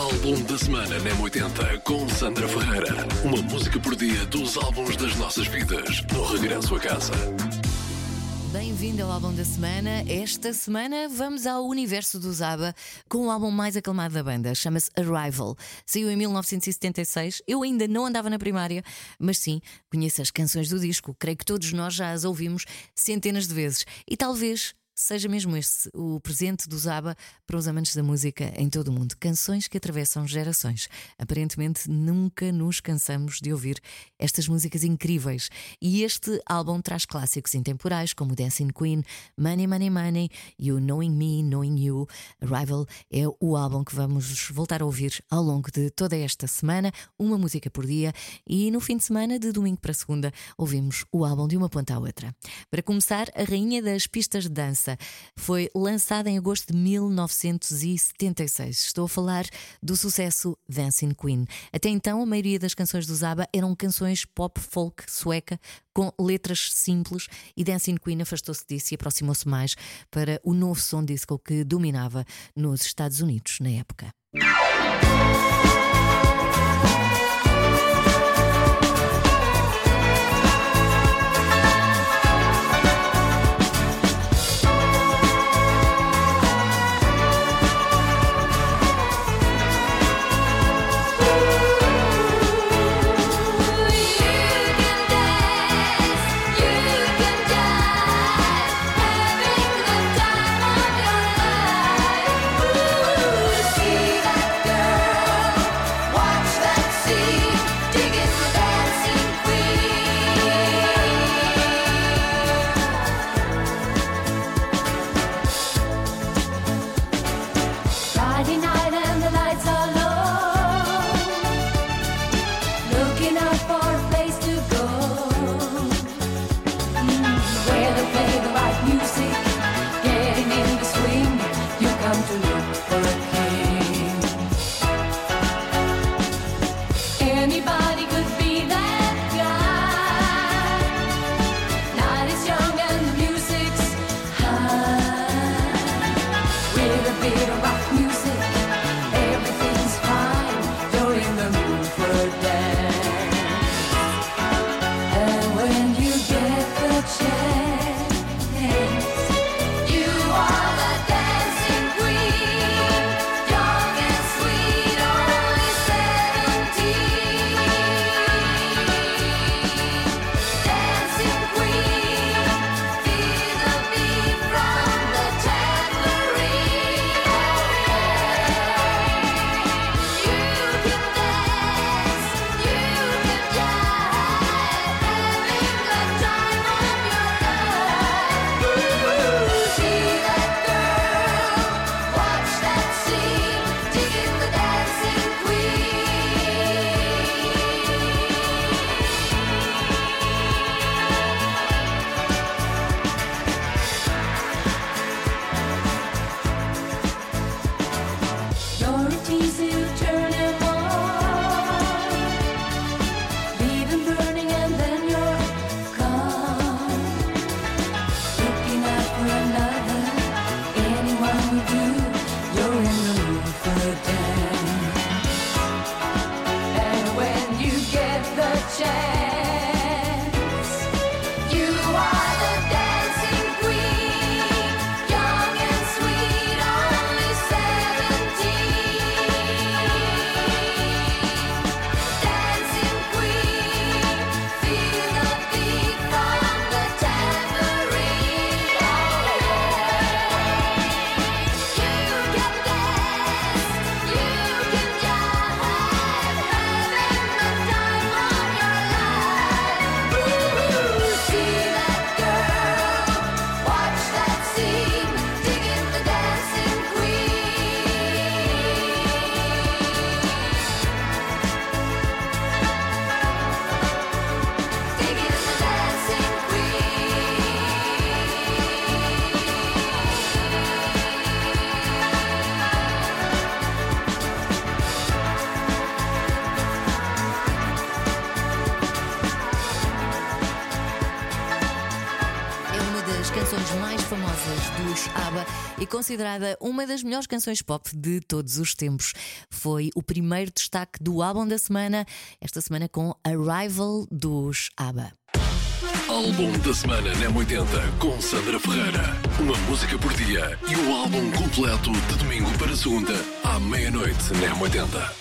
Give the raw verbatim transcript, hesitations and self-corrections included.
Álbum da semana na M oitenta com Sandra Ferreira. Uma música por dia dos álbuns das nossas vidas. No regresso a casa. Bem-vindo ao álbum da semana. Esta semana vamos ao universo do ABBA com o álbum mais aclamado da banda. Chama-se Arrival. Saiu em mil novecentos e setenta e seis. Eu ainda não andava na primária, mas sim, conheço as canções do disco. Creio que todos nós já as ouvimos centenas de vezes. E talvez seja mesmo este o presente do ABBA para os amantes da música em todo o mundo. Canções que atravessam gerações. Aparentemente nunca nos cansamos de ouvir estas músicas incríveis. E este álbum traz clássicos intemporais como Dancing Queen, Money, Money, Money e o Knowing Me, Knowing You. Arrival é o álbum que vamos voltar a ouvir ao longo de toda esta semana, uma música por dia, e no fim de semana, de domingo para segunda, ouvimos o álbum de uma ponta à outra. Para começar, a rainha das pistas de dança foi lançada em agosto de mil novecentos e setenta e seis. Estou a falar do sucesso Dancing Queen. Até então, a maioria das canções do ABBA eram canções pop folk sueca com letras simples, e Dancing Queen afastou-se disso e aproximou-se mais para o novo som disco que dominava nos Estados Unidos na época. Feel the beat from the tambourine. e considerada uma das melhores canções pop de todos os tempos. Foi o primeiro destaque do álbum da semana, esta semana com Arrival dos ABBA. Álbum da semana na M oitenta com Sandra Ferreira. Uma música por dia e o álbum completo de domingo para segunda à meia-noite na M oitenta.